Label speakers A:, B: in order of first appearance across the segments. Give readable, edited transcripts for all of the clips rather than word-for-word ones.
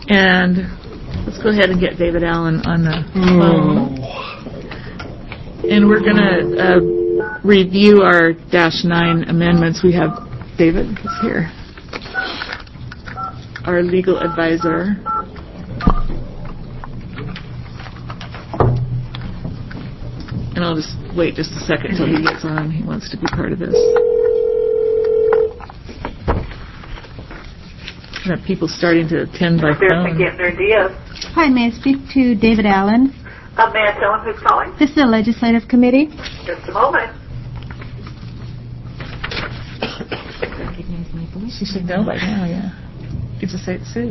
A: And let's go ahead and get David Allen on the phone. And we're going to review our -9 amendments. We have David is here, our legal advisor. And I'll just wait just a second until he gets on. He wants to be part of this. We have people starting to attend by phone.
B: Hi, may I speak to David Allen?
C: May I tell him who's calling?
B: This is the Legislative Committee.
C: Just a moment.
A: She should know by now, yeah. Get to say it soon.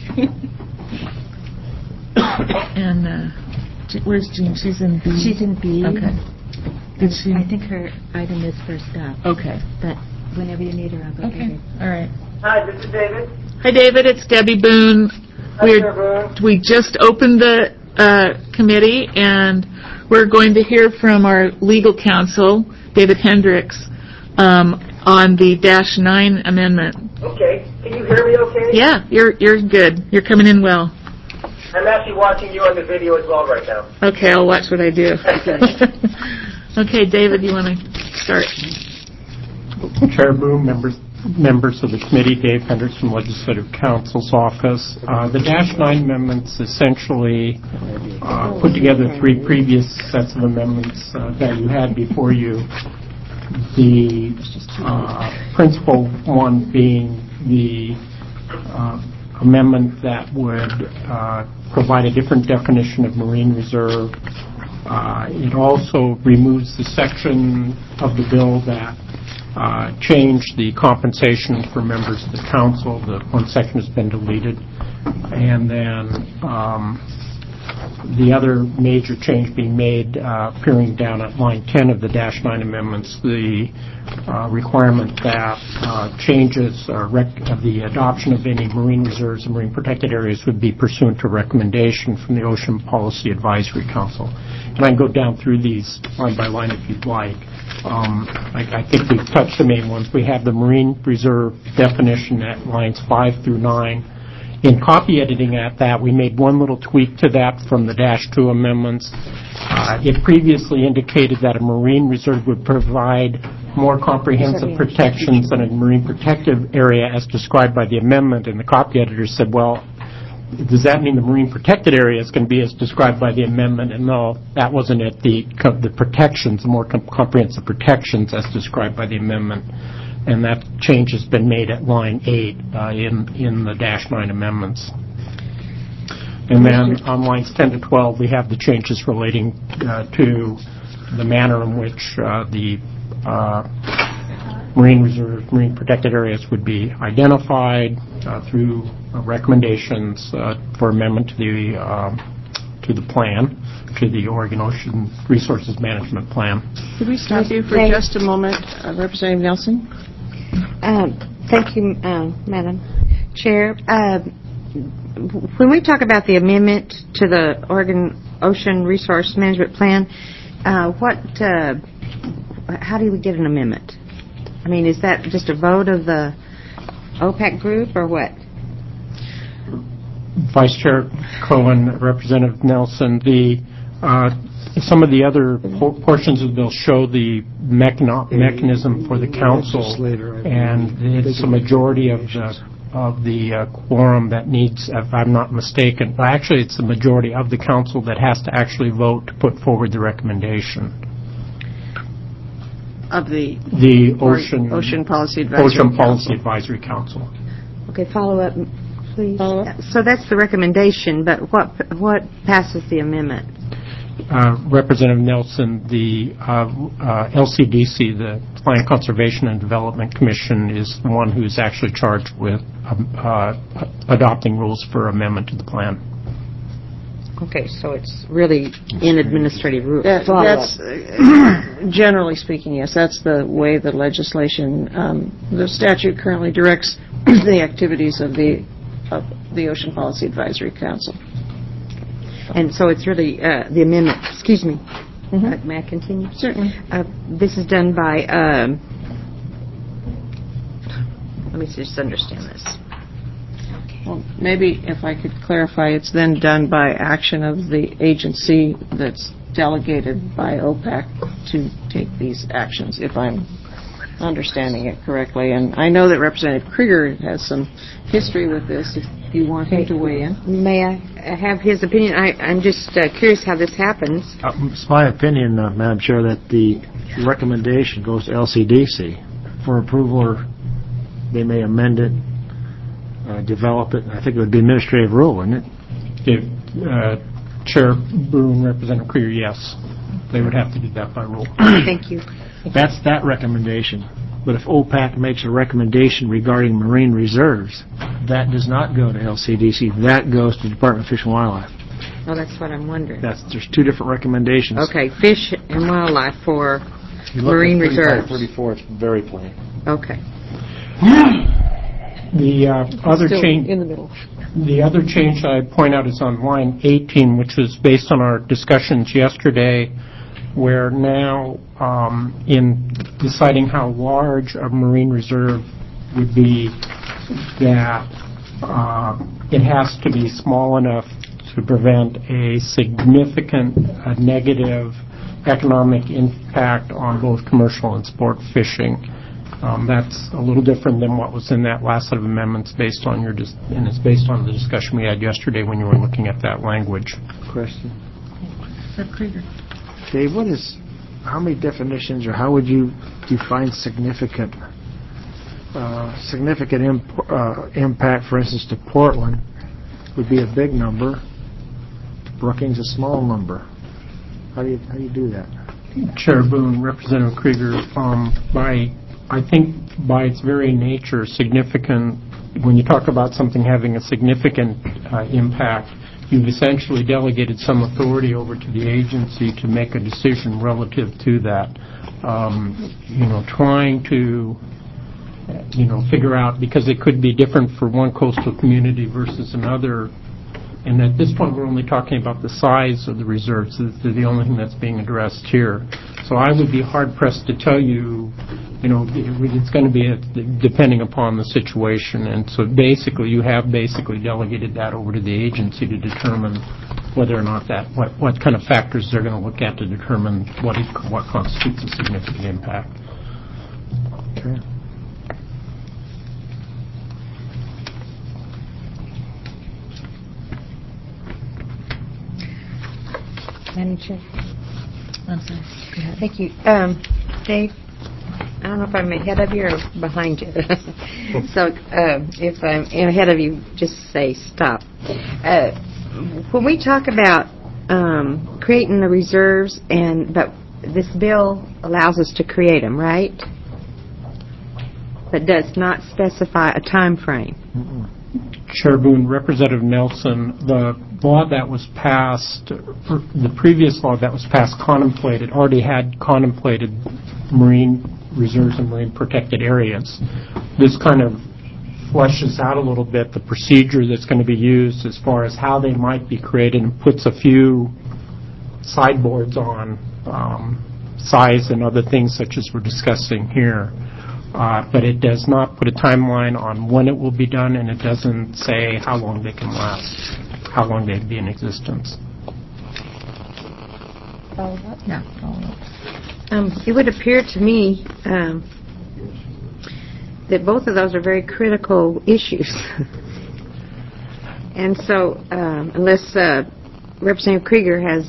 A: And where's Jean? She's in B?
B: She's in B.
A: Okay. Did she?
B: I think her item is first up.
A: Okay.
B: But whenever you need her, I'll go get her.
A: All right.
C: Hi, this is David.
A: Hi, David. It's Debbie Boone. We just opened the committee, and we're going to hear from our legal counsel, David Hendricks, on the -9 amendment.
C: Okay. Can you hear me okay?
A: Yeah, you're good. You're coming in well.
C: I'm actually watching you on the video as well right now.
A: Okay, I'll watch what I do. Okay, David, you want to start?
D: Chair Boone, members of the committee, Dave Hendricks from Legislative Counsel's office. The -9 amendments essentially put together 3 previous sets of amendments that you had before you. The principal one being the amendment that would provide a different definition of marine reserve. It also removes the section of the bill that changed the compensation for members of the council. The one section has been deleted. And then the other major change being made, appearing down at line 10 of the -9 amendments, the requirement that changes of the adoption of any marine reserves and marine protected areas would be pursuant to recommendation from the Ocean Policy Advisory Council. And I can go down through these line by line if you'd like. I think we've touched the main ones. We have the marine reserve definition at lines 5 through 9. In copy editing at that, we made one little tweak to that from the -2 amendments. It previously indicated that a marine reserve would provide more comprehensive protections than a marine protective area as described by the amendment, and the copy editor said, well, does that mean the marine protected area is going to be as described by the amendment? And no, that wasn't it. The protections, the more comprehensive protections as described by the amendment. And that change has been made at line 8 in the -9 amendments. And then on lines 10 to 12, we have the changes relating to the manner in which the marine reserve, marine protected areas would be identified through recommendations for amendment to the plan, to the Oregon Ocean Resources Management Plan.
E: Could we stop you for just a moment, Representative Nelson?
B: Thank you, Madam Chair. When we talk about the amendment to the Oregon Ocean Resource Management Plan, how do we get an amendment? I mean, is that just a vote of the OPAC group or what?
D: Vice Chair Cohen, Representative Nelson, some of the other portions of the bill show the mechanism for the council, and it's a majority of the quorum that needs, if I'm not mistaken, actually it's the majority of the council that has to actually vote to put forward the recommendation.
E: Of the
D: Ocean Policy Advisory Council.
B: Okay, follow up, please. So that's the recommendation, but what passes the amendment?
D: Representative Nelson, the LCDC, the Land Conservation and Development Commission, is the one who's actually charged with adopting rules for amendment to the plan.
B: Okay, so it's really in administrative rules.
E: That's generally speaking, yes. That's the way the legislation, the statute currently directs the activities of the Ocean Policy Advisory Council.
B: And so it's really the amendment. Excuse me. Mm-hmm. May I continue?
E: Certainly.
B: This is done by. Let me just understand this. Okay.
E: Well, maybe if I could clarify, it's then done by action of the agency that's delegated by OPAC to take these actions, if I'm understanding it correctly. And I know that Representative Krieger has some history with this, if you want him to weigh in.
B: May I have his opinion? I'm just curious how this happens.
F: It's my opinion, Madam Chair, that the recommendation goes to LCDC for approval, or they may amend it, develop it. I think it would be administrative rule, wouldn't it?
D: Chair Boone, Representative Krieger, yes. They would have to do that by rule.
B: Thank you.
F: That's that recommendation. But if OPAC makes a recommendation regarding marine reserves, that does not go to LCDC. That goes to Department of Fish and Wildlife.
B: Oh, that's what I'm wondering.
F: There's two different recommendations.
B: Okay, Fish and Wildlife for
F: You look
B: marine
F: at 35,
B: reserves.
F: 34, it's very plain.
B: Okay.
D: The other
E: Still
D: change.
E: in the middle.
D: The other change I'd point out is on line 18, which was based on our discussions yesterday, where now in deciding how large a marine reserve would be, that it has to be small enough to prevent a significant negative economic impact on both commercial and sport fishing. That's a little different than what was in that last set of amendments based on and it's based on the discussion we had yesterday when you were looking at that language.
F: Question. Dave, how many definitions, or how would you define significant impact, for instance, to Portland would be a big number, Brookings a small number. How do you do that?
D: Chair Boone, Representative Krieger, I think by its very nature, significant, when you talk about something having a significant impact, you've essentially delegated some authority over to the agency to make a decision relative to that. Trying to, figure out, because it could be different for one coastal community versus another. And at this point, we're only talking about the size of the reserves. They're the only thing that's being addressed here. So I would be hard-pressed to tell you, it's going to be depending upon the situation. And so basically, you have delegated that over to the agency to determine whether or not what kind of factors they're going to look at to determine what constitutes a significant impact.
F: Okay.
B: Madam Chair. I'm sorry. Thank you. Dave, I don't know if I'm ahead of you or behind you. So if I'm ahead of you, just say stop. When we talk about creating the reserves, but this bill allows us to create them, right? But does not specify a time frame.
D: Chair Boone, Representative Nelson, the law that was passed, the previous law that was passed already had contemplated marine reserves and marine protected areas. This kind of fleshes out a little bit the procedure that's going to be used as far as how they might be created, and puts a few sideboards on size and other things such as we're discussing here. But it does not put a timeline on when it will be done, and it doesn't say how long they can last, how long they'd be in existence.
B: It would appear to me that both of those are very critical issues. And so unless Representative Krieger has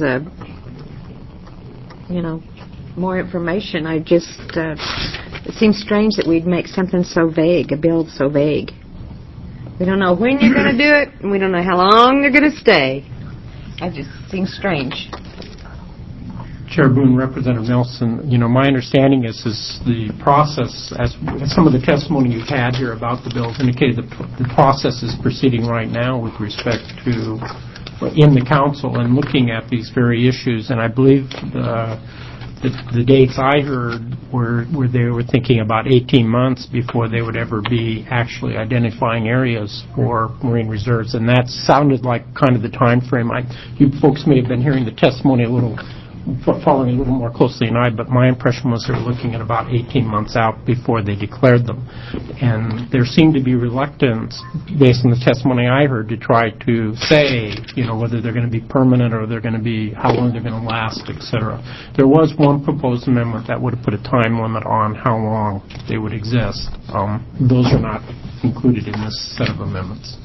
B: more information, it seems strange that we'd make something so vague, a bill so vague. We don't know when you're going to do it, and we don't know how long they're going to stay. It just seems strange.
D: Chair Boone, Representative Nelson, my understanding is the process, as some of the testimony you've had here about the bills indicated, the process is proceeding right now with respect to in the council and looking at these very issues. And I believe the dates I heard were they were thinking about 18 months before they would ever be actually identifying areas for marine reserves, and that sounded like kind of the time frame. You folks may have been hearing the testimony a little following a little more closely than I, but my impression was they were looking at about 18 months out before they declared them. And there seemed to be reluctance, based on the testimony I heard, to try to say, whether they're going to be permanent or they're going to be, how long they're going to last, et cetera. There was one proposed amendment that would have put a time limit on how long they would exist. Those are not included in this set of amendments.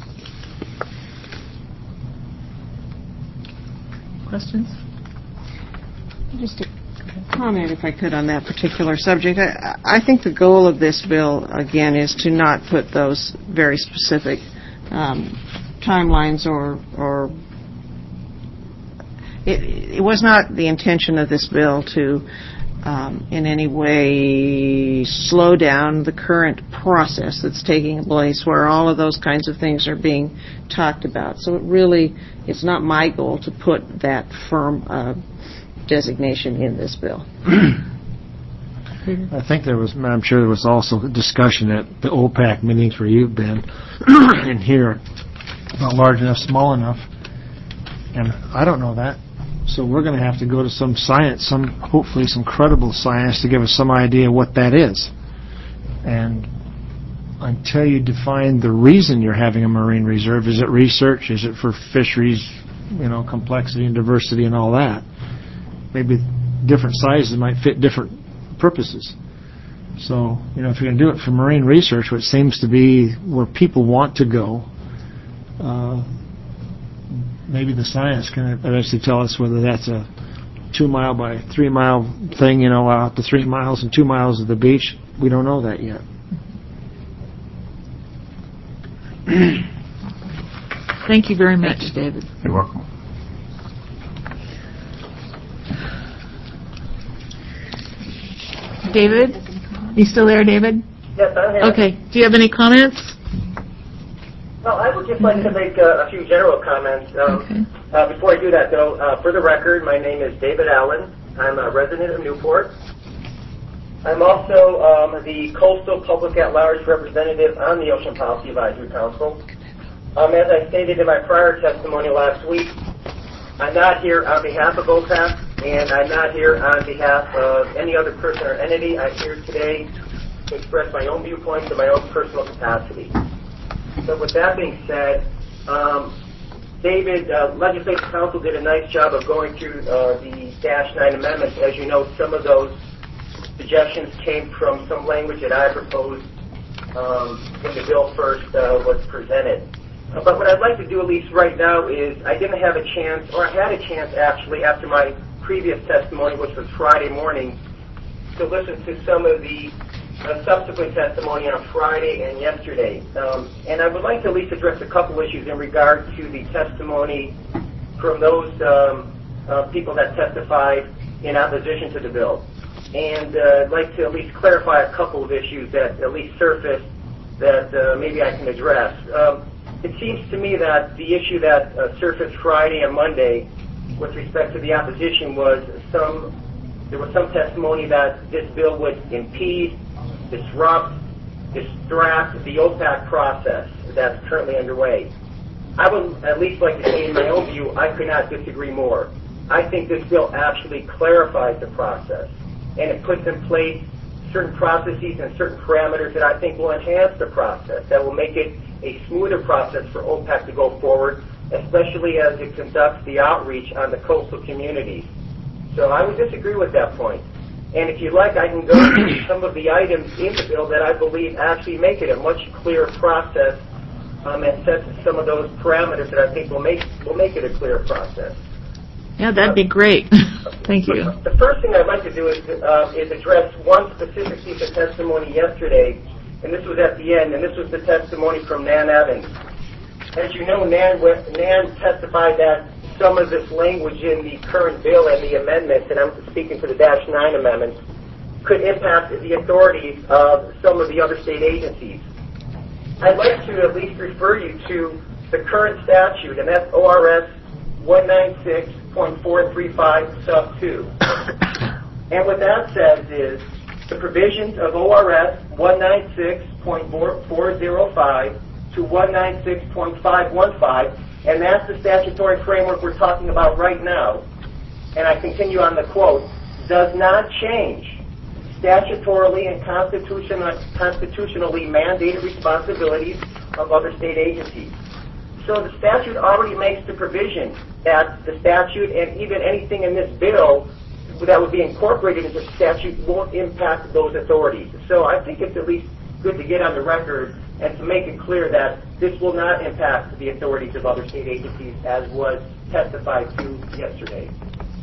A: Questions?
E: Just a comment, if I could, on that particular subject. I think the goal of this bill, again, is to not put those very specific timelines or it was not the intention of this bill to in any way slow down the current process that's taking place where all of those kinds of things are being talked about. So it's not my goal to put that firm designation in this bill.
F: I think Madam Chair, there was also discussion at the OPAC meetings where you've been in here about large enough, small enough, and I don't know that. So we're going to have to go to some science, hopefully some credible science to give us some idea what that is. And until you define the reason you're having a marine reserve, is it research? Is it for fisheries, complexity and diversity and all that? Maybe different sizes might fit different purposes. So, if you're going to do it for marine research, which seems to be where people want to go, maybe the science can eventually tell us whether that's a 2 mile by 3 mile thing, out to 3 miles and 2 miles of the beach. We don't know that yet.
A: Thank you very much, David.
D: You're welcome.
A: David? You still there, David?
C: Yes, I'm here.
A: Okay. Do you have any comments?
C: Well, I would just like to make a few general comments.
A: Okay.
C: Before I do that, though, for the record, my name is David Allen. I'm a resident of Newport. I'm also the Coastal Public at-Large representative on the Ocean Policy Advisory Council. As I stated in my prior testimony last week, I'm not here on behalf of OPAC, and I'm not here on behalf of any other person or entity. I'm here today to express my own viewpoints in my own personal capacity. So with that being said, David, Legislative Council did a nice job of going through the -9 amendments. As you know, some of those suggestions came from some language that I proposed when the bill first was presented. But what I'd like to do, at least right now, is I didn't have a chance, or I had a chance actually after my previous testimony, which was Friday morning, to listen to some of the subsequent testimony on Friday and yesterday. And I would like to at least address a couple issues in regard to the testimony from those people that testified in opposition to the bill. And I'd like to at least clarify a couple of issues that at least surfaced that maybe I can address. It seems to me that the issue that surfaced Friday and Monday with respect to the opposition was there was some testimony that this bill would impede, disrupt, distract the OPAC process that's currently underway. I would at least like to say in my own view, I could not disagree more. I think this bill actually clarifies the process, and it puts in place certain processes and certain parameters that I think will enhance the process, that will make it a smoother process for OPAC to go forward, especially as it conducts the outreach on the coastal communities. So I would disagree with that point. And if you like, I can go through some of the items in the bill that I believe actually make it a much clearer process and set some of those parameters that I think will make it a clearer process.
A: Yeah, that'd be great. Thank you.
C: The first thing I'd like to do is address one specific piece of testimony yesterday, and this was at the end, and this was the testimony from Nan Evans. As you know, Nan testified that some of this language in the current bill and the amendments, and I'm speaking to the -9 amendments, could impact the authorities of some of the other state agencies. I'd like to at least refer you to the current statute, and that's ORS 196.435 sub 2. And what that says is the provisions of ORS 196.405 to 196.515, and that's the statutory framework we're talking about right now, and I continue on the quote, does not change statutorily and constitutionally mandated responsibilities of other state agencies. So the statute already makes the provision that the statute and even anything in this bill that would be incorporated into the statute won't impact those authorities. So I think it's at least good to get on the record and to make it clear that this will not impact the authorities of other state agencies as was testified to yesterday.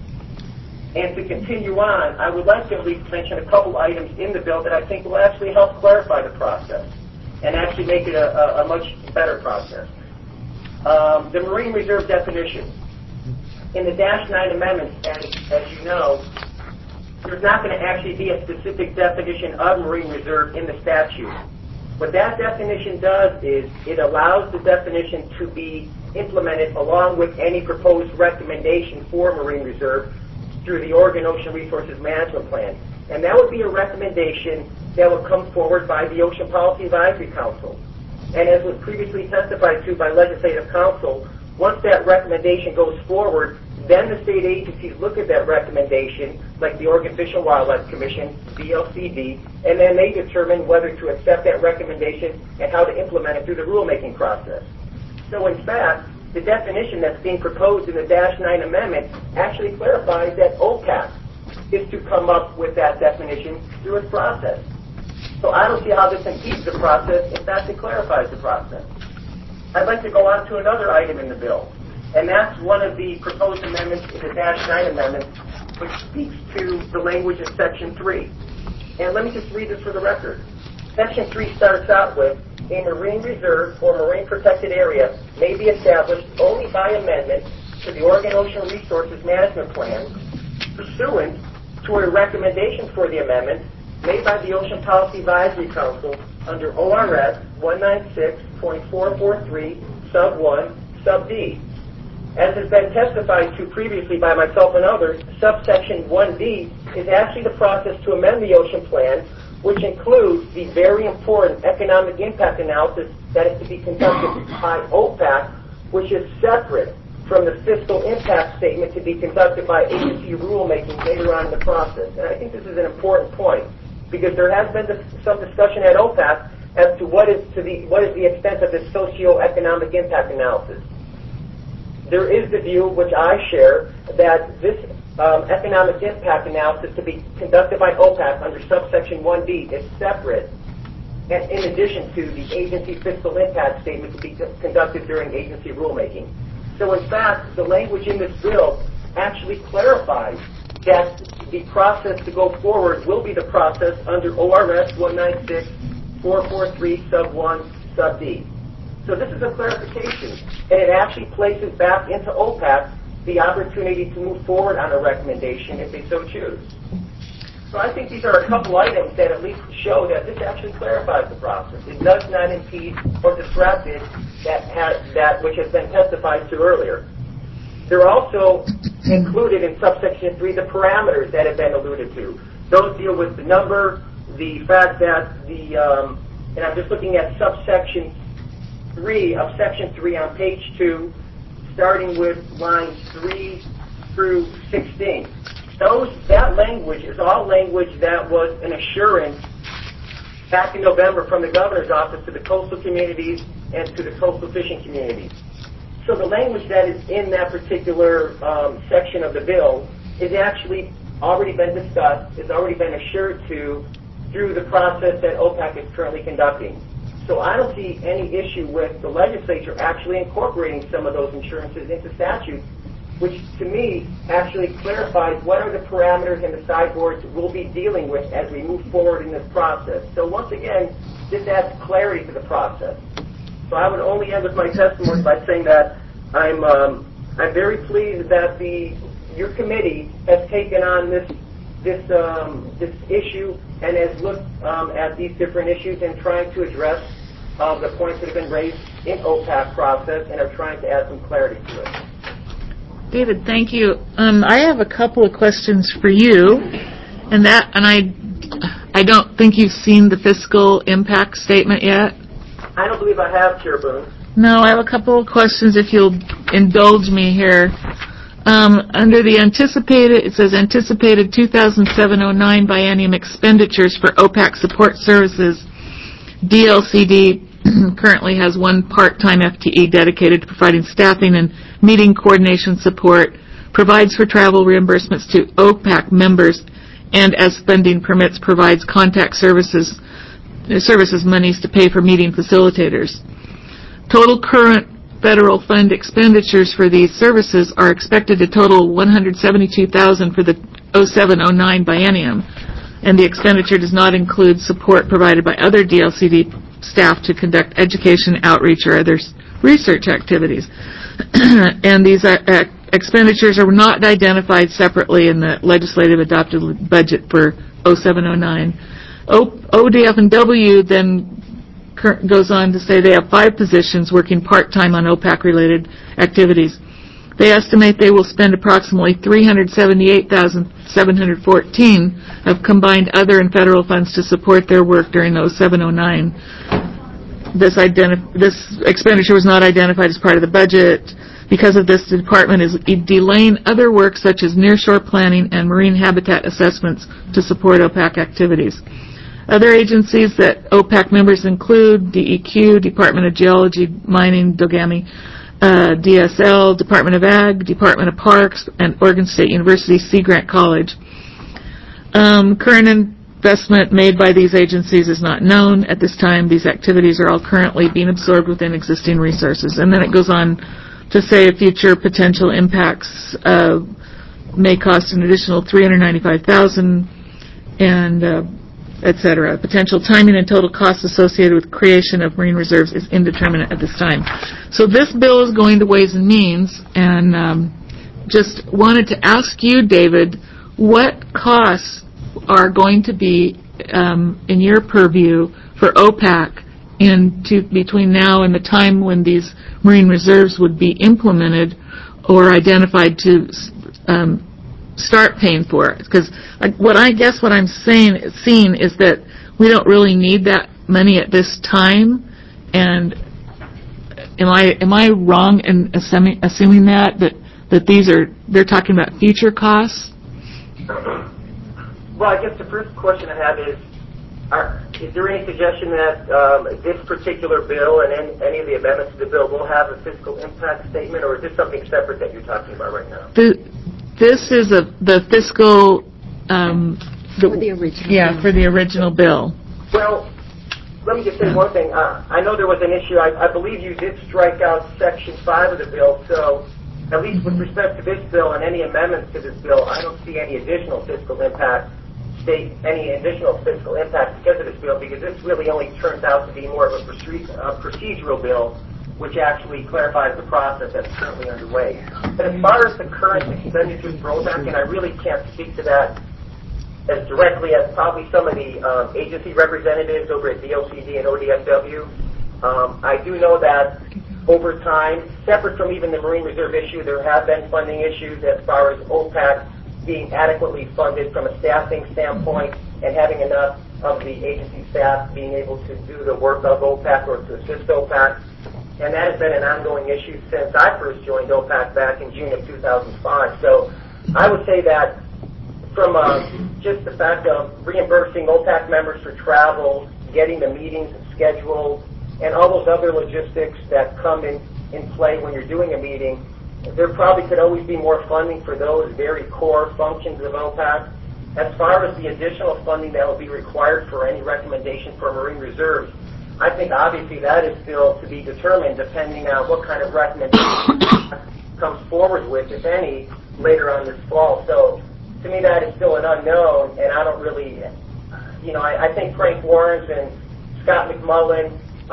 C: And to continue on, I would like to at least mention a couple items in the bill that I think will actually help clarify the process and actually make it a much better process. The Marine Reserve definition. In the Dash 9 amendments, as you know, there's not going to actually be a specific definition of Marine Reserve in the statute. What that definition does is it allows the definition to be implemented along with any proposed recommendation for Marine Reserve through the Oregon Ocean Resources Management Plan. And that would be a recommendation that would come forward by the Ocean Policy Advisory Council. And as was previously testified to by Legislative Council, once that recommendation goes forward, then the state agencies look at that recommendation, like the Oregon Fish and Wildlife Commission, BLCD, and then they determine whether to accept that recommendation and how to implement it through the rulemaking process. So in fact, the definition that's being proposed in the Dash 9 amendment actually clarifies that OPAC is to come up with that definition through its process. So I don't see how this impedes the process. In fact, it clarifies the process. I'd like to go on to another item in the bill, and that's one of the proposed amendments in the Dash 9 amendment, which speaks to the language of Section 3. And let me just read this for the record. Section 3 starts out with, a marine reserve or marine protected area may be established only by amendment to the Oregon Ocean Resources Management Plan, pursuant to a recommendation for the amendment made by the Ocean Policy Advisory Council under ORS 196.443, sub 1, sub D. As has been testified to previously by myself and others, subsection 1D is actually the process to amend the ocean plan, which includes the very important economic impact analysis that is to be conducted by OPAC, which is separate from the fiscal impact statement to be conducted by agency rulemaking later on in the process. And I think this is an important point, because there has been some discussion at OPAC as to what is the extent of this socio-economic impact analysis. There is the view, which I share, that this economic impact analysis to be conducted by OPAC under subsection 1B is separate, and in addition to the agency fiscal impact statement to be conducted during agency rulemaking. So in fact, the language in this bill actually clarifies that the process to go forward will be the process under ORS 196.443, sub 1, sub D. So this is a clarification, and it actually places back into OPAC the opportunity to move forward on a recommendation if they so choose. So I think these are a couple items that at least show that this actually clarifies the process. It does not impede or disrupt it that which has been testified to earlier. They're also included in subsection 3 the parameters that have been alluded to. Those deal with the number, the fact that and I'm just looking at subsection 3 of section 3 on page 2, starting with lines 3 through 16. That language is all language that was an assurance back in November from the governor's office to the coastal communities and to the coastal fishing communities. So the language that is in that particular section of the bill is actually already been discussed, it's already been assured to through the process that OPAC is currently conducting. So I don't see any issue with the legislature actually incorporating some of those insurances into statute, which to me actually clarifies what are the parameters and the sideboards we'll be dealing with as we move forward in this process. So once again, this adds clarity to the process. So I would only end with my testimony by saying that I'm very pleased that your committee has taken on this issue and has looked at these different issues and trying to address the points that have been raised in OPAC process and are trying to add some clarity to it.
A: David, thank you. I have a couple of questions for you, and I don't think you've seen the fiscal impact statement yet.
C: I don't believe I have, Chair Boone.
A: No, I have a couple of questions if you'll indulge me here. Under the anticipated, it says anticipated 2007-09 biennium expenditures for OPAC support services. DLCD currently has one part-time FTE dedicated to providing staffing and meeting coordination support, provides for travel reimbursements to OPAC members, and as funding permits, provides contact services monies to pay for meeting facilitators. Total current federal fund expenditures for these services are expected to total $172,000 for the 07-09 biennium, and the expenditure does not include support provided by other DLCD staff to conduct education, outreach, or other research activities. And these expenditures are not identified separately in the legislative adopted budget for 07-09. ODF and W then goes on to say they have 5 positions working part-time on OPAC-related activities. They estimate they will spend approximately $378,714 of combined other and federal funds to support their work during 07-09. This expenditure was not identified as part of the budget. Because of this, the department is delaying other work such as nearshore planning and marine habitat assessments to support OPAC activities. Other agencies that OPAC members include DEQ, Department of Geology, Mining, DOGAMI, DSL, Department of Ag, Department of Parks, and Oregon State University Sea Grant College. Current investment made by these agencies is not known at this time. These activities are all currently being absorbed within existing resources. And then it goes on to say future potential impacts may cost an additional $395,000 and etc. Potential timing and total costs associated with creation of marine reserves is indeterminate at this time. So this bill is going to Ways and Means, and just wanted to ask you, David, what costs are going to be in your purview for OPAC between now and the time when these marine reserves would be implemented or identified to start paying for it? Because what I'm seeing is that we don't really need that money at this time. And am I wrong in assuming that they're talking about future costs?
C: Well, I guess the first question I have is there any suggestion that this particular bill and any of the amendments to the bill will have a fiscal impact statement, or is this something separate that you're talking about right now?
A: This is the fiscal,
B: For the original.
A: For the original bill.
C: Well, let me just say one thing. I know there was an issue. I believe you did strike out Section 5 of the bill, so at least with respect to this bill and any amendments to this bill, I don't see any additional fiscal impact because of this bill, because this really only turns out to be more of a procedural bill, which actually clarifies the process that's currently underway. But as far as the current expenditures for OPAC, and I really can't speak to that as directly as probably some of the agency representatives over at DLCD and ODFW, I do know that over time, separate from even the Marine Reserve issue, there have been funding issues as far as OPAC being adequately funded from a staffing standpoint and having enough of the agency staff being able to do the work of OPAC or to assist OPAC. And that has been an ongoing issue since I first joined OPAC back in June of 2005. So I would say that from just the fact of reimbursing OPAC members for travel, getting the meetings scheduled, and all those other logistics that come in play when you're doing a meeting, there probably could always be more funding for those very core functions of OPAC. As far as the additional funding that will be required for any recommendation for marine reserves, I think obviously that is still to be determined depending on what kind of recommendation comes forward with, if any, later on this fall. So to me that is still an unknown, and I don't really, I think Frank Warrens and Scott McMullen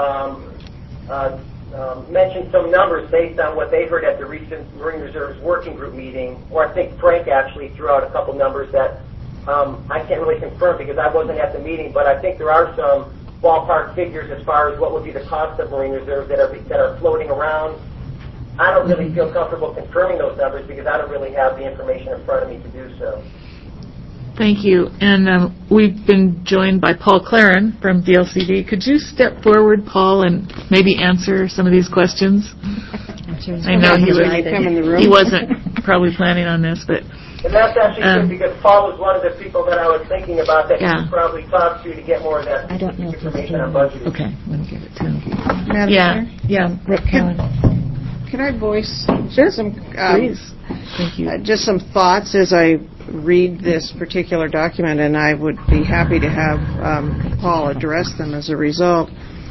C: mentioned some numbers based on what they heard at the recent Marine Reserves Working Group meeting, or I think Frank actually threw out a couple numbers that I can't really confirm because I wasn't at the meeting, but I think there are some ballpark figures as far as what would be the cost of Marine Reserves that are floating around. I don't really feel comfortable confirming those numbers because I don't really have the information in front of me to do so.
A: Thank you. And we've been joined by Paul Claren from DLCD. Could you step forward, Paul, and maybe answer some of these questions? I know he wasn't probably planning on this, but
C: And that's actually good because Paul was one of the people that I was thinking about that you could probably talk to get more of that information on budgeting.
A: okay, let me give it to him.
E: Madam Chair?
A: Yeah, Brooke Cowan.
E: Can I voice some,
A: Please. Thank you.
E: just some thoughts as I read this particular document, and I would be happy to have Paul address them as a result.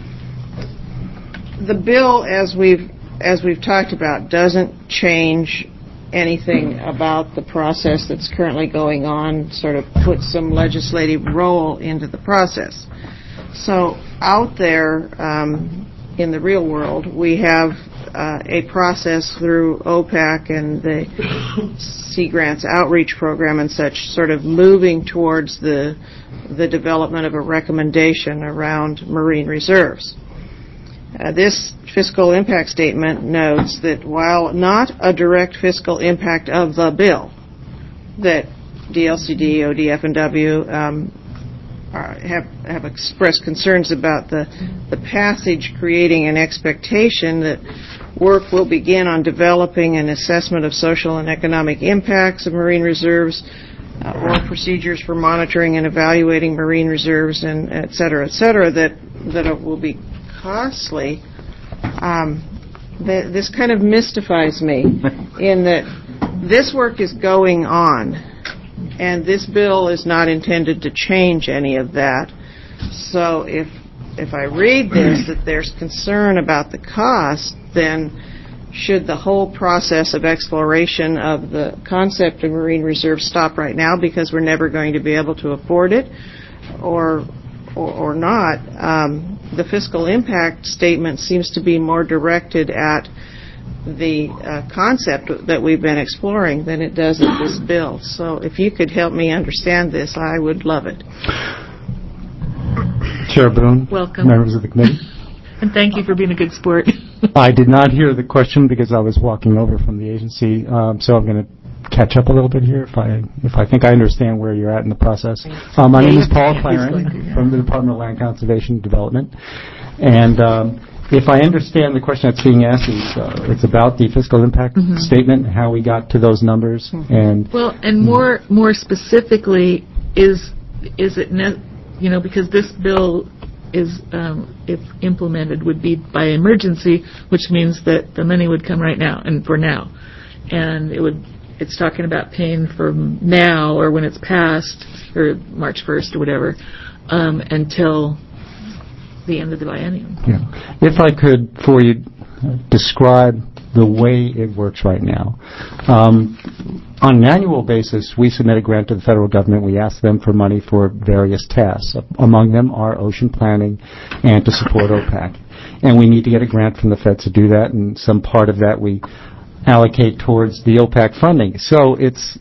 E: The bill, as we've talked about, doesn't change anything about the process that's currently going on, sort of puts some legislative role into the process. So out there in the real world, we have a process through OPAC and the Sea Grants outreach program and such, sort of moving towards the development of a recommendation around marine reserves. This fiscal impact statement notes that while not a direct fiscal impact of the bill, that DLCD, ODF, and W have expressed concerns about the passage creating an expectation that work will begin on developing an assessment of social and economic impacts of marine reserves or procedures for monitoring and evaluating marine reserves, and et cetera, that it will be costly. This kind of mystifies me in that this work is going on, and this bill is not intended to change any of that. So if I read this, that there's concern about the cost, then should the whole process of exploration of the concept of marine reserves stop right now because we're never going to be able to afford it, or not? The fiscal impact statement seems to be more directed at the concept that we've been exploring than it does at this bill. So if you could help me understand this, I would love it.
G: Chair Boone.
A: Welcome.
G: Members of the committee.
A: And thank you for being a good sport.
G: I did not hear the question because I was walking over from the agency, so I'm going to catch up a little bit here if I think I understand where you're at in the process. My name is Paul Claren from the Department of Land Conservation and Development, and if I understand the question that's being asked, it's about the fiscal impact statement and how we got to those numbers. And
A: more specifically, is it because this bill is, if implemented, would be by emergency, which means that the money would come right now and for now, and it's talking about paying from now or when it's passed, or March 1st or whatever, until the end of the biennium.
G: Yeah. If I could, for you, describe the way it works right now. On an annual basis, we submit a grant to the federal government. We ask them for money for various tasks. Among them are ocean planning and to support OPAC. And we need to get a grant from the feds to do that, and some part of that we allocate towards the OPAC funding. So it's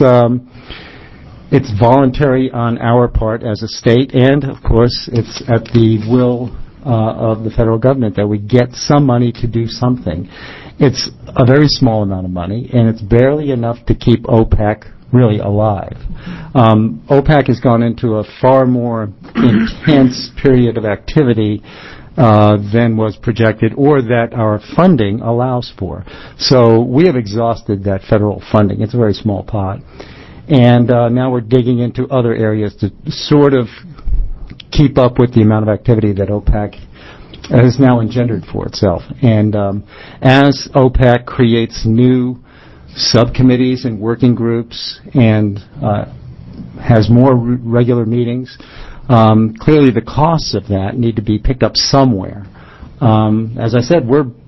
G: voluntary on our part as a state, and of course it's at the will of the federal government that we get some money to do something. It's a very small amount of money, and it's barely enough to keep OPAC really alive. OPAC has gone into a far more intense period of activity than was projected or that our funding allows for. So we have exhausted that federal funding. It's a very small pot. And now we're digging into other areas to sort of keep up with the amount of activity that OPAC has now engendered for itself. And as OPAC creates new subcommittees and working groups and has more regular meetings, clearly the costs of that need to be picked up somewhere. As I said,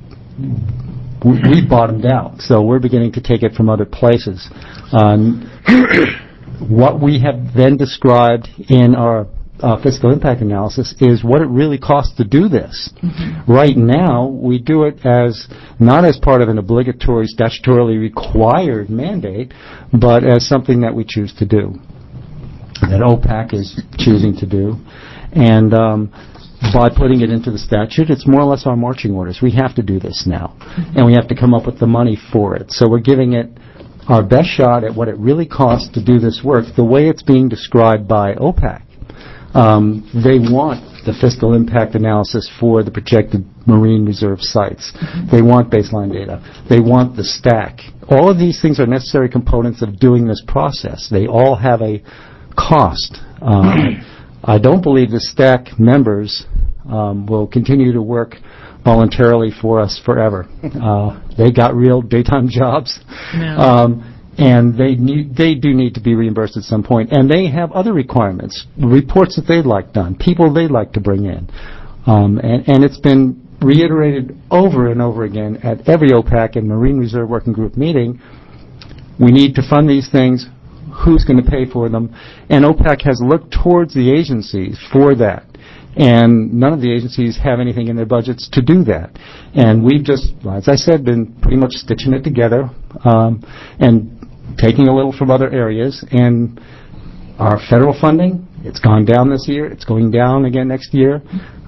G: we've bottomed out, so we're beginning to take it from other places. What we have then described in our fiscal impact analysis is what it really costs to do this. Right now, we do it as not as part of an obligatory, statutorily required mandate, but as something that we choose to do, that OPAC is choosing to do. And by putting it into the statute, it's more or less our marching orders. We have to do this now, and we have to come up with the money for it. So we're giving it our best shot at what it really costs to do this work, the way it's being described by OPAC. They want the fiscal impact analysis for the projected marine reserve sites. They want baseline data. They want the stack. All of these things are necessary components of doing this process. They all have a cost. I don't believe the stack members will continue to work voluntarily for us forever. They got real daytime jobs.
A: No.
G: And they do need to be reimbursed at some point. And they have other requirements, reports that they'd like done, people they'd like to bring in. And it's been reiterated over and over again at every OPAC and Marine Reserve Working Group meeting. We need to fund these things. Who's going to pay for them? And OPAC has looked towards the agencies for that. And none of the agencies have anything in their budgets to do that. And we've just, as I said, been pretty much stitching it together and taking a little from other areas. And our federal funding, it's gone down this year. It's going down again next year.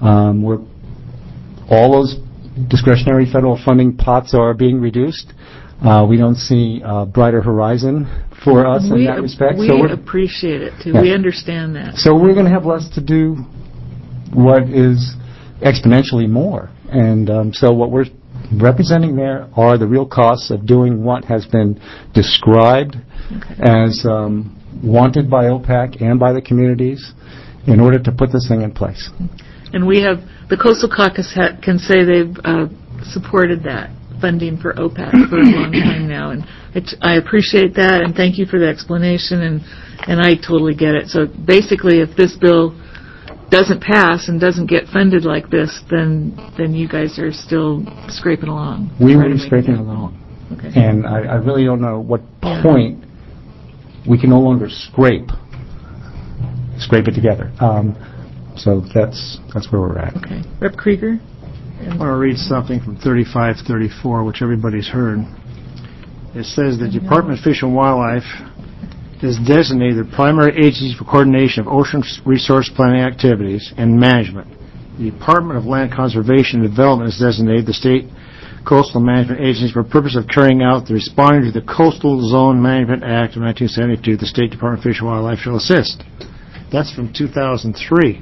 G: All those discretionary federal funding pots are being reduced. We don't see a brighter horizon for us in that respect.
A: We appreciate it, too.
G: Yeah.
A: We understand that.
G: So we're going to have less to do what is exponentially more. And so what we're representing there are the real costs of doing what has been described as wanted by OPAC and by the communities in order to put this thing in place.
A: And we have, the Coastal Caucus can say they've supported that funding for OPAC for a long time now, and I appreciate that, and thank you for the explanation, and I totally get it. So basically, if this bill doesn't pass and doesn't get funded like this, then you guys are still scraping along.
G: We will be scraping along.
A: Okay.
G: And I really don't know what point we can no longer scrape it together. So that's where we're at.
A: Okay. Rep. Krieger?
F: I want to read something from 3534, which everybody's heard. It says the Department of Fish and Wildlife is designated the primary agency for coordination of ocean resource planning activities and management. The Department of Land Conservation and Development is designated the State Coastal Management Agency for the purpose of carrying out the responding to the Coastal Zone Management Act of 1972. The State Department of Fish and Wildlife shall assist. That's from 2003.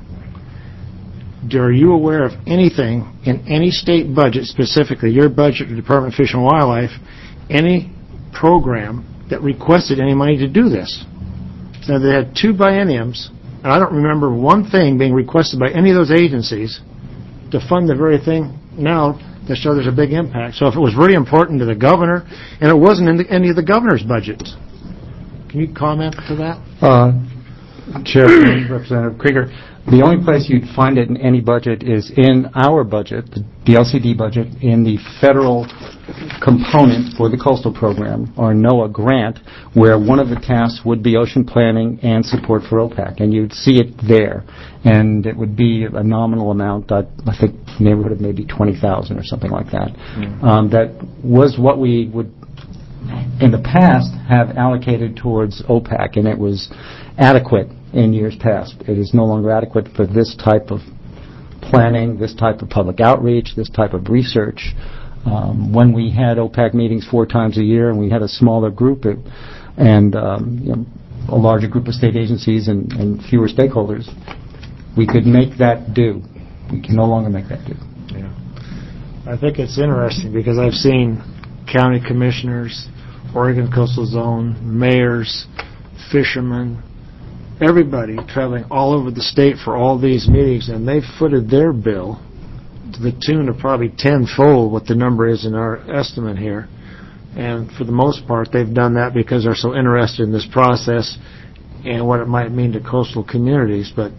F: Are you aware of anything in any state budget, specifically your budget, the Department of Fish and Wildlife, any program that requested any money to do this? Now, they had 2 bienniums, and I don't remember one thing being requested by any of those agencies to fund the very thing now that shows there's a big impact. So if it was really important to the governor, and it wasn't in any of the governor's budgets, can you comment to that?
G: Chair, Representative Krieger, the only place you'd find it in any budget is in our budget, the LCD budget, in the federal component for the coastal program, or NOAA grant, where one of the tasks would be ocean planning and support for OPAC, and you'd see it there. And it would be a nominal amount, I think neighborhood of maybe $20,000 or something like that. That was what we would, in the past, have allocated towards OPAC, and it was adequate in years past. It is no longer adequate for this type of planning, this type of public outreach, this type of research. When we had OPAC meetings 4 times a year and we had a smaller group and a larger group of state agencies and fewer stakeholders, we could make that do. We can no longer make that do.
F: Yeah. I think it's interesting because I've seen county commissioners, Oregon Coastal Zone, mayors, fishermen, everybody traveling all over the state for all these meetings, and they've footed their bill to the tune of probably tenfold what the number is in our estimate here. And for the most part, they've done that because they're so interested in this process and what it might mean to coastal communities. But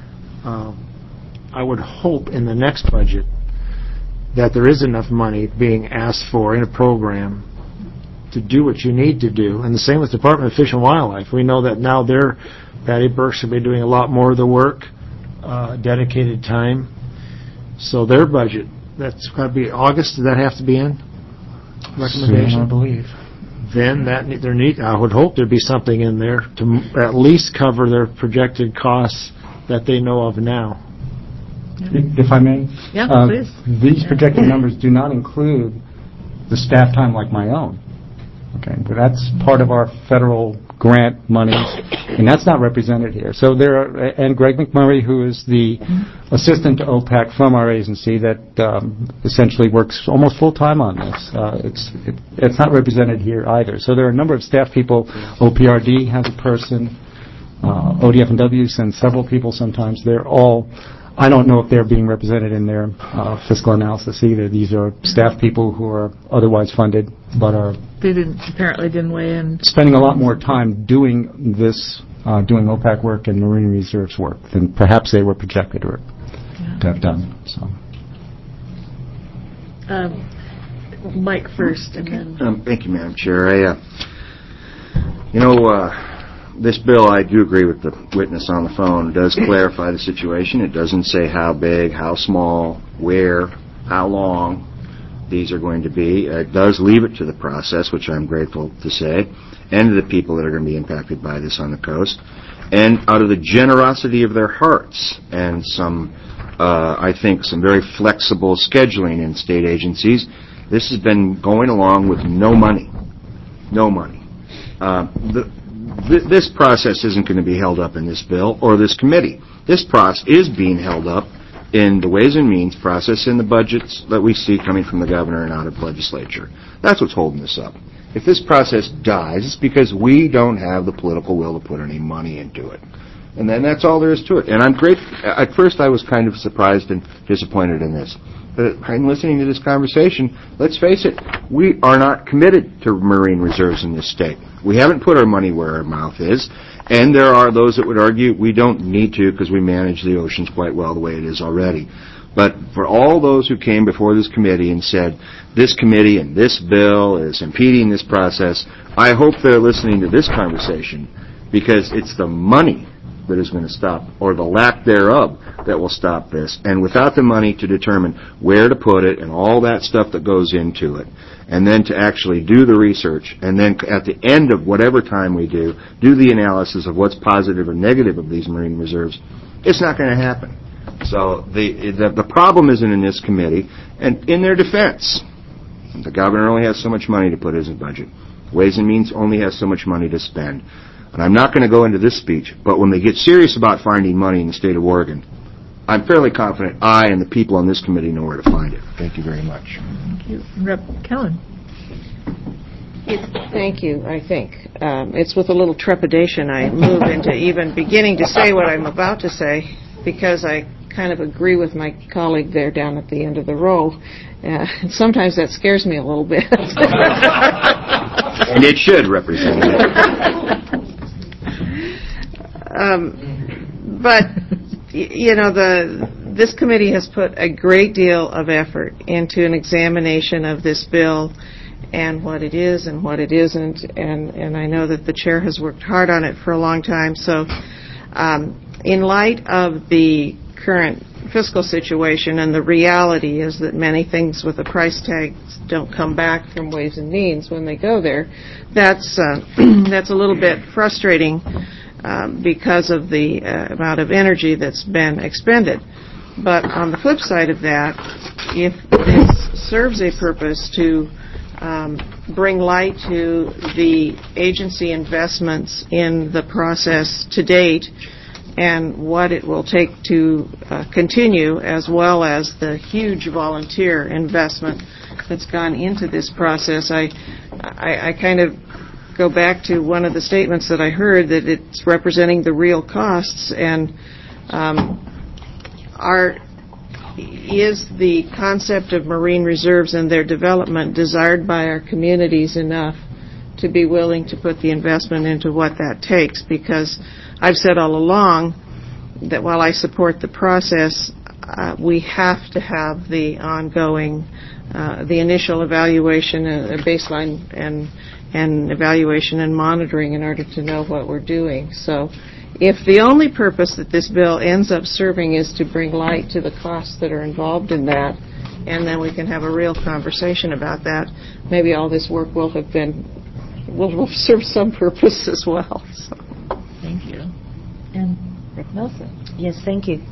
F: I would hope in the next budget that there is enough money being asked for in a program to do what you need to do. And the same with the Department of Fish and Wildlife. We know that now Patty Burks will be doing a lot more of the work, dedicated time. So their budget, that's got to be August. Does that have to be in? Recommendation?
G: Soon, I believe.
F: Then I would hope there'd be something in there to at least cover their projected costs that they know of now.
G: If I may?
A: Yeah, please.
G: These projected numbers do not include the staff time like my own. Okay, but that's part of our federal grant monies, and that's not represented here. So there are, and Greg McMurray, who is the assistant to OPAC from our agency that essentially works almost full-time on this. It's not represented here either. So there are a number of staff people. OPRD has a person. ODF&W sends several people sometimes. They're all, I don't know if they're being represented in their fiscal analysis either. These are staff people who are otherwise funded, but are
A: apparently didn't weigh in.
G: Spending a lot more time doing this, doing OPAC work and Marine Reserves work than perhaps they were projected to have done. So,
A: Mike first, and then.
H: Thank you, Madam Chair. This bill, I do agree with the witness on the phone. It does clarify the situation. It doesn't say how big, how small, where, how long these are going to be. It does leave it to the process, which I'm grateful to say, and to the people that are going to be impacted by this on the coast. And out of the generosity of their hearts and some, I think, some very flexible scheduling in state agencies, this has been going along with no money. No money. This process isn't going to be held up in this bill or this committee. This process is being held up in the Ways and Means process in the budgets that we see coming from the governor and out of the legislature. That's what's holding this up. If this process dies, it's because we don't have the political will to put any money into it. And then that's all there is to it. And I'm grateful. At first I was kind of surprised and disappointed in this. But in listening to this conversation, let's face it, we are not committed to marine reserves in this state. We haven't put our money where our mouth is, and there are those that would argue we don't need to because we manage the oceans quite well the way it is already. But for all those who came before this committee and said, this committee and this bill is impeding this process, I hope they're listening to this conversation because it's the money that is going to stop, or the lack thereof, that will stop this. And without the money to determine where to put it and all that stuff that goes into it, and then to actually do the research, and then at the end of whatever time we do the analysis of what's positive or negative of these marine reserves, it's not going to happen. So the problem isn't in this committee, and in their defense, the governor only has so much money to put in his budget. Ways and Means only has so much money to spend. And I'm not going to go into this speech, but when they get serious about finding money in the state of Oregon, I'm fairly confident I and the people on this committee know where to find it. Thank you very much.
A: Thank you. Rep. Kellen.
E: Thank you, I think. It's with a little trepidation I move into even beginning to say what I'm about to say, because I kind of agree with my colleague there down at the end of the row. Sometimes that scares me a little bit.
H: And it should, Representative.
E: But, this committee has put a great deal of effort into an examination of this bill and what it is and what it isn't, and I know that the chair has worked hard on it for a long time. So in light of the current fiscal situation, and the reality is that many things with the price tags don't come back from Ways and Means when they go there, that's a little bit frustrating because of the amount of energy that's been expended. But on the flip side of that, if this serves a purpose to bring light to the agency investments in the process to date and what it will take to continue, as well as the huge volunteer investment that's gone into this process, I kind of go back to one of the statements that I heard, that it's representing the real costs, and is the concept of marine reserves and their development desired by our communities enough to be willing to put the investment into what that takes? Because I've said all along that while I support the process, we have to have the ongoing, the initial evaluation, a baseline and evaluation and monitoring in order to know what we're doing. So if the only purpose that this bill ends up serving is to bring light to the costs that are involved in that, and then we can have a real conversation about that, maybe all this work will serve some purpose as well. So.
A: Thank you. And Rick Nelson.
B: Yes, thank you.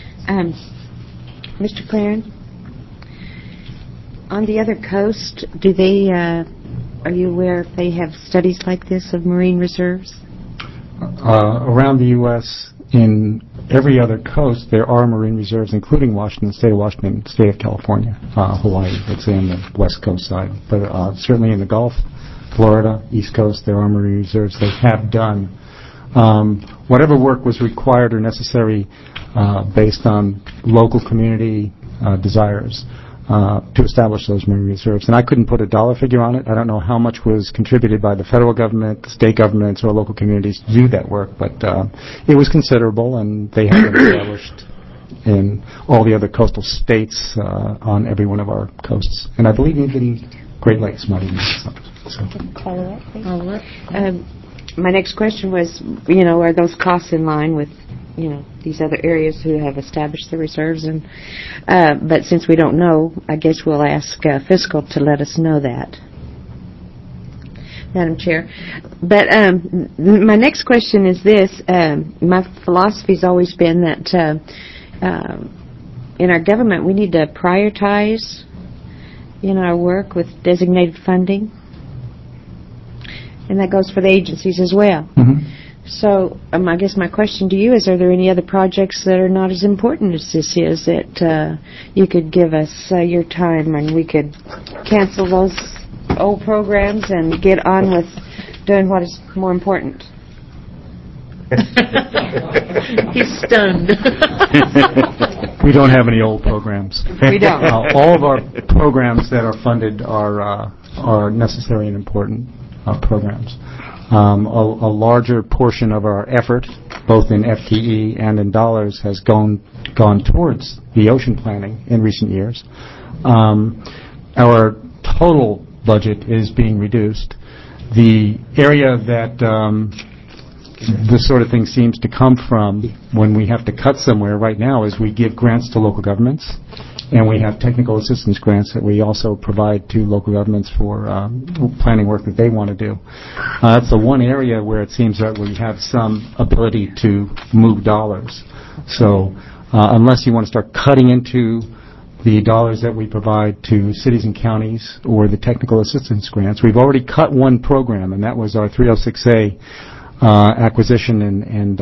B: Mr. Claren, on the other coast, do they Are you aware if they have studies like this of marine reserves?
G: Around the U.S., in every other coast, there are marine reserves, including Washington, state of Washington, state of California, Hawaii, let's say on the west coast side. But certainly in the Gulf, Florida, East Coast, there are marine reserves. They have done whatever work was required or necessary based on local community desires to establish those marine reserves. And I couldn't put a dollar figure on it. I don't know how much was contributed by the federal government, state governments, or local communities to do that work, but it was considerable, and they have been established in all the other coastal states on every one of our coasts. And I believe even Great Lakes might even have some.
B: Follow up, please. My next question was, are those costs in line with, these other areas who have established the reserves? And but since we don't know, I guess we'll ask Fiscal to let us know that, Madam Chair. But my next question is this. My philosophy's always been that in our government we need to prioritize, our work with designated funding. And that goes for the agencies as well.
G: Mm-hmm.
B: So I guess my question to you is, are there any other projects that are not as important as this is that you could give us your time and we could cancel those old programs and get on with doing what is more important?
A: He's stunned.
G: We don't have any old programs.
B: We don't.
G: All of our programs that are funded are necessary and important programs. A larger portion of our effort, both in FTE and in dollars, has gone towards the ocean planning in recent years. Our total budget is being reduced. The area that this sort of thing seems to come from when we have to cut somewhere right now is we give grants to local governments, and we have technical assistance grants that we also provide to local governments for planning work that they want to do. That's the one area where it seems that we have some ability to move dollars. So unless you want to start cutting into the dollars that we provide to cities and counties or the technical assistance grants, we've already cut one program, and that was our 306A acquisition and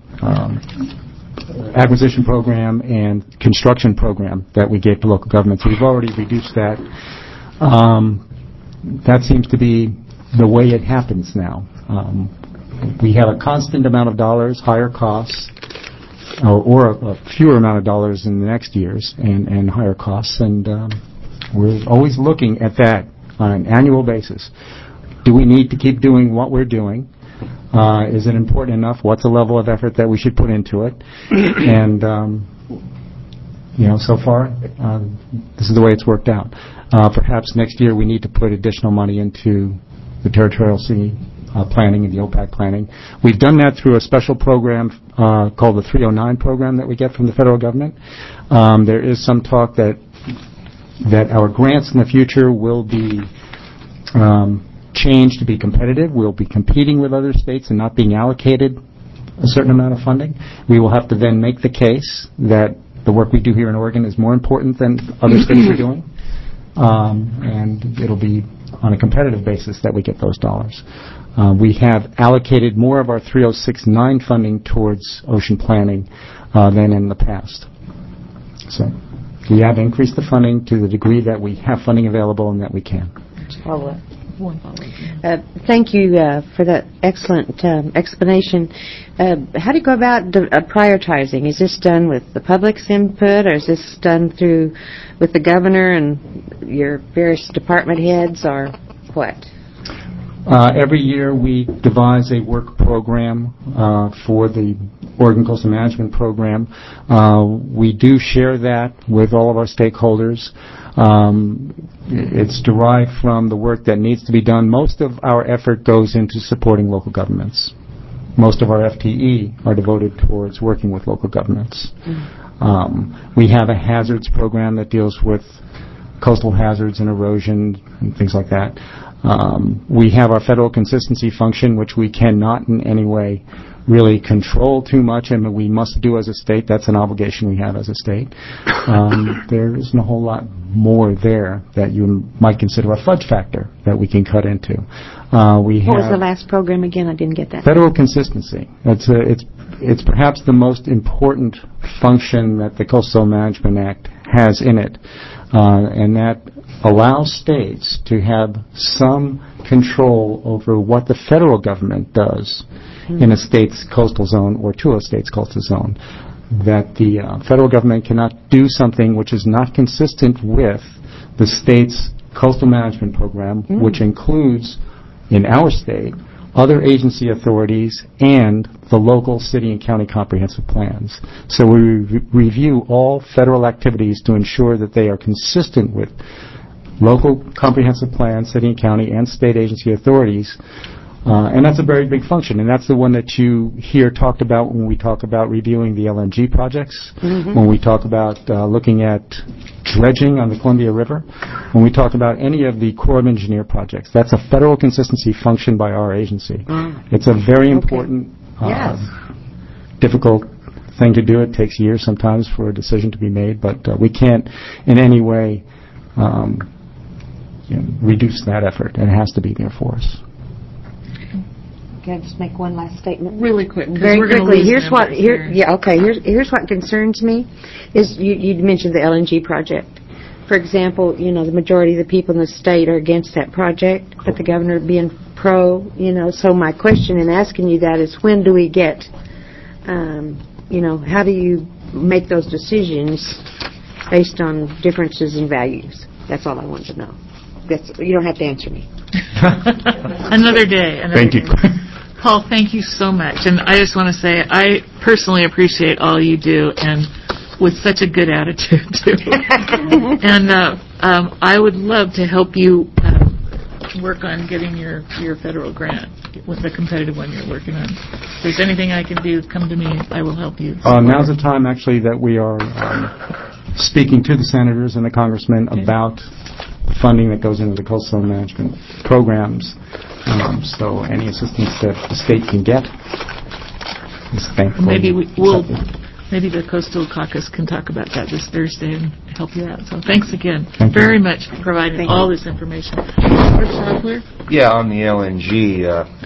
G: acquisition program and construction program that we gave to local governments. We've already reduced that. That seems to be the way it happens now. We have a constant amount of dollars, higher costs, or a fewer amount of dollars in the next years and higher costs, and we're always looking at that on an annual basis. Do we need to keep doing what we're doing? Is it important enough? What's the level of effort that we should put into it? And, so far, this is the way it's worked out. Perhaps next year we need to put additional money into the territorial sea planning and the OPAC planning. We've done that through a special program called the 309 program that we get from the federal government. There is some talk that our grants in the future will be changed to be competitive. We'll be competing with other states and not being allocated a certain amount of funding. We will have to then make the case that the work we do here in Oregon is more important than other states are doing, and it'll be on a competitive basis that we get those dollars. We have allocated more of our 306-9 funding towards ocean planning than in the past. So we have increased the funding to the degree that we have funding available and that we can.
B: Thank you for that excellent explanation. How do you go about prioritizing? Is this done with the public's input, or is this done with the governor and your various department heads, or what?
G: Every year we devise a work program for the Oregon Coastal Management Program. We do share that with all of our stakeholders. It's derived from the work that needs to be done. Most of our effort goes into supporting local governments. Most of our FTE are devoted towards working with local governments. We have a hazards program that deals with coastal hazards and erosion and things like that. We have our federal consistency function, which we cannot in any way really control too much, and we must do as a state. That's an obligation we have as a state. There isn't a whole lot more there that you might consider a fudge factor that we can cut into.
B: What was the last program again? I didn't get that.
G: Federal consistency. It's perhaps the most important function that the Coastal Management Act has in it, and that allows states to have some control over what the federal government does in a state's coastal zone or to a state's coastal zone. That the federal government cannot do something which is not consistent with the state's coastal management program, which includes, in our state, other agency authorities and the local city and county comprehensive plans. So we review all federal activities to ensure that they are consistent with local comprehensive plans, city and county, and state agency authorities. And that's a very big function, and that's the one that you hear talked about when we talk about reviewing the LNG projects, when we talk about looking at dredging on the Columbia River, when we talk about any of the Corps of Engineer projects. That's a federal consistency function by our agency. It's a very important, difficult thing to do. It takes years sometimes for a decision to be made, but we can't in any way reduce that effort, and it has to be there for us.
B: Can I just make one last statement?
A: Really quick.
B: Very quickly. Here's what concerns me is you mentioned the LNG project. For example, the majority of the people in the state are against that project, but the governor being pro, so my question in asking you that is when do we get, how do you make those decisions based on differences in values? That's all I wanted to know. You don't have to answer me.
A: Another day.
G: Thank you.
A: Paul, thank you so much. And I just want to say I personally appreciate all you do, and with such a good attitude, too. And I would love to help you work on getting your federal grant with the competitive one you're working on. If there's anything I can do, come to me. I will help you.
G: Now's the time, actually, that we are speaking to the senators and the congressmen about funding that goes into the coastal management programs. So any assistance that the state can get is thankful.
A: Maybe maybe the Coastal Caucus can talk about that this Thursday and help you out. So thanks again very much for providing all this information.
H: Yeah, on the LNG,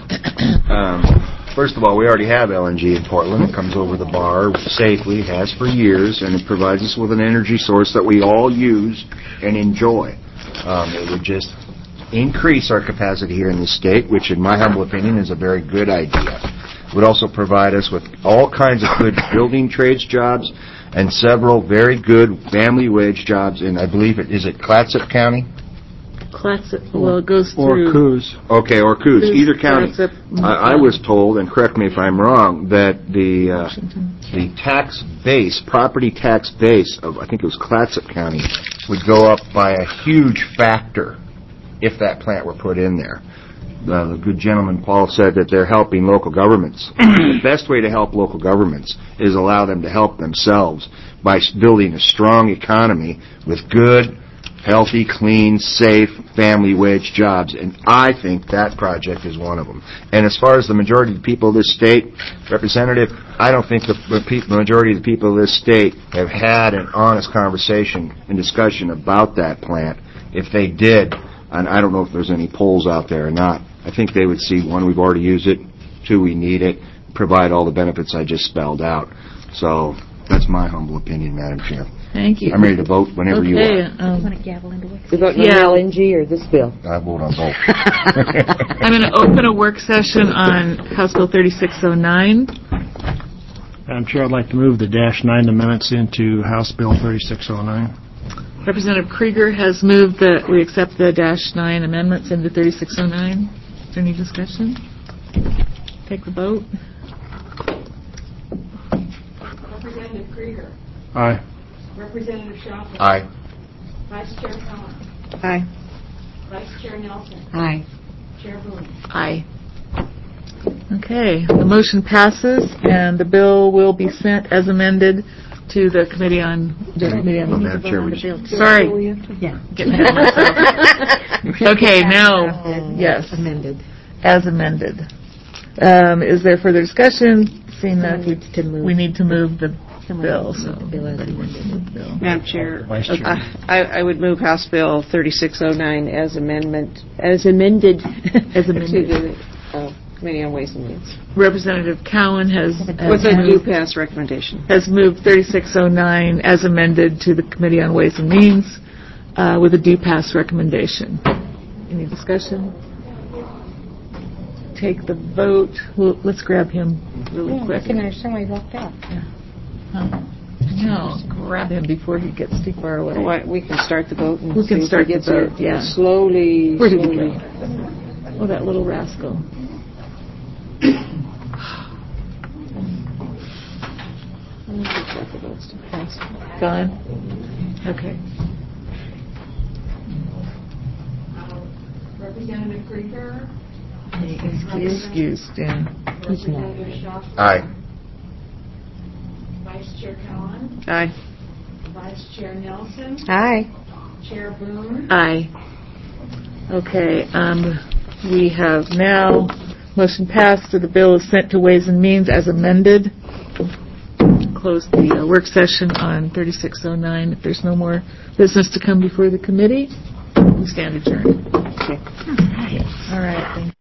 H: first of all, we already have LNG in Portland. It comes over the bar safely, has for years, and it provides us with an energy source that we all use and enjoy. It would just increase our capacity here in the state, which in my humble opinion is a very good idea. It would also provide us with all kinds of good building trades jobs and several very good family wage jobs in, I believe, is it Clatsop County?
A: Clatsop, well, it goes through...
F: Or Coos.
H: Okay, or Coos, either county.
A: Clatsop,
H: I was told, and correct me if I'm wrong, that the tax base, property tax base of, I think it was Clatsop County, would go up by a huge factor if that plant were put in there. The good gentleman, Paul, said that they're helping local governments. The best way to help local governments is allow them to help themselves by building a strong economy with good, healthy, clean, safe, family wage jobs. And I think that project is one of them. And as far as the majority of the people of this state, Representative, I don't think the majority of the people of this state have had an honest conversation and discussion about that plant. If they did, and I don't know if there's any polls out there or not, I think they would see, one, we've already used it, two, we need it, provide all the benefits I just spelled out. So that's my humble opinion, Madam Chair.
A: Thank you.
H: I'm ready to vote whenever you are.
B: Want to gavel into it? You vote on LNG or this bill?
H: I vote on both.
A: I'm going to open a work session on House Bill 3609.
F: Madam Chair, I'd like to move the -9 amendments into House Bill 3609.
A: Representative Krieger has moved that we accept the -9 amendments into 3609. Is there any discussion? Take the vote.
I: Representative Krieger.
F: Aye.
I: Representative Schauffer.
H: Aye.
I: Vice Chair Cohen.
B: Aye.
I: Vice Chair Nelson.
B: Aye.
I: Chair Boone.
A: Aye. Okay, the motion passes, and the bill will be sent as amended to the Committee on...
H: Madam Chair, we
A: Sorry.
B: Yeah.
A: Getting ahead of myself. Okay, now, yes.
B: Amended.
A: As amended. Is there further discussion? Seeing that we need to move the bill.
E: Madam Chair,
F: Vice Chair.
E: I would move House Bill 3609 as amended to the Committee on Ways and Means.
A: Representative Cowan has
E: With a due pass recommendation.
A: has moved 3609 as amended to the Committee on Ways and Means with a due pass recommendation. Any discussion? Take the vote. Well, let's grab him really quick.
B: Somebody walked out.
A: No, grab him before he gets too far away.
E: We can start the vote. And
A: We can
E: see if
A: start
E: he
A: the
E: gets here.
A: vote, yeah.
E: Slowly.
A: Where did he
E: slowly.
A: go? Oh, that little rascal. Gone? Okay.
I: Representative Krieger.
A: Excused, yeah.
I: Representative Shaw.
H: Aye.
I: Vice Chair Cowan.
E: Aye.
I: Vice Chair Nelson.
B: Aye.
I: Chair Boone.
A: Aye. Okay, we have now, motion passed, so the bill is sent to Ways and Means as amended. Close the work session on 3609. If there's no more business to come before the committee, we stand adjourned.
E: Okay.
A: All right, thank you.